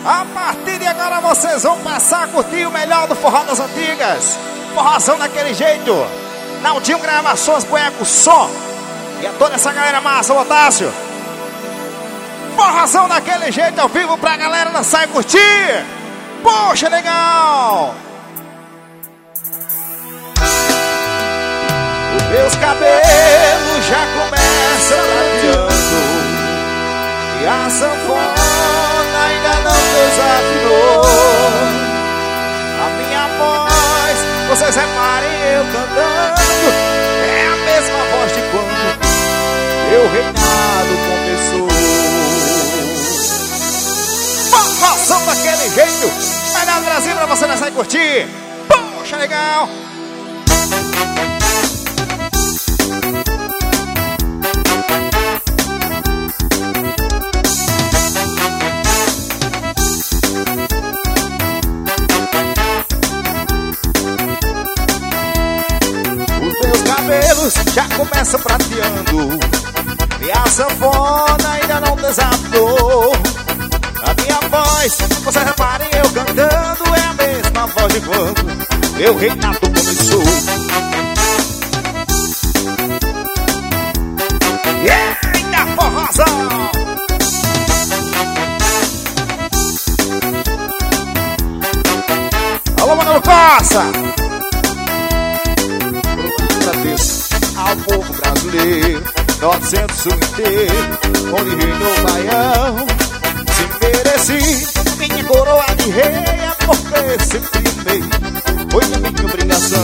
A partir de agora vocês vão passar a curtir o melhor do forró das antigas. Forrozão daquele jeito. Naldinho Gravações, Bueco Som. E a toda essa galera massa, Otácio. Forrozão daquele jeito ao vivo pra galera dançar e curtir. Poxa, legal! Os meus cabelos já começam ladeando e a sanfona ainda não desafinou. A minha voz, vocês reparem eu cantando, é a mesma voz de quando meu reinado começou. Forrozão daquele jeito, melhor do Brasil pra você dançar e curtir. Poxa, legal! Já começa prateando e a sanfona ainda não desafinou. A minha voz, vocês reparem eu cantando, é a mesma voz de quando meu reinado começou. Eita, forrozão! Alô, Manolo Costa! Ao povo brasileiro, norte, centro, sul inteiro, onde reinou o Baião. Se mereci minha coroa de rei, é porque sempre amei, foi a minha obrigação.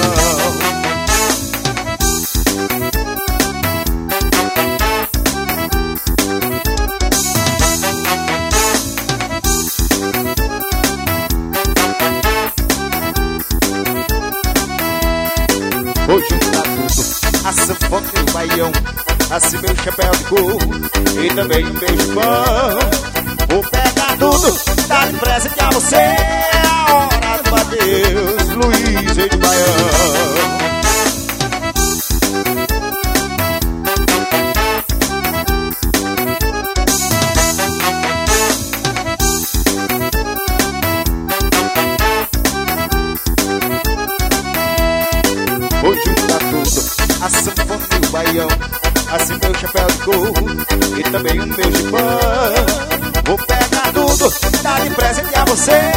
Vou juntar tudo, a sanfona e o baião, assim meu chapéu de couro e também um beijo bom. Vou pegar tudo, dar de presente a você, é a hora do adeus, Luiz e de Baião. Vou juntar tudo, a sanfona e o baião, assim meu chapéu de couro e também um meu gibão. Vou pegar tudo, dar de presente a você,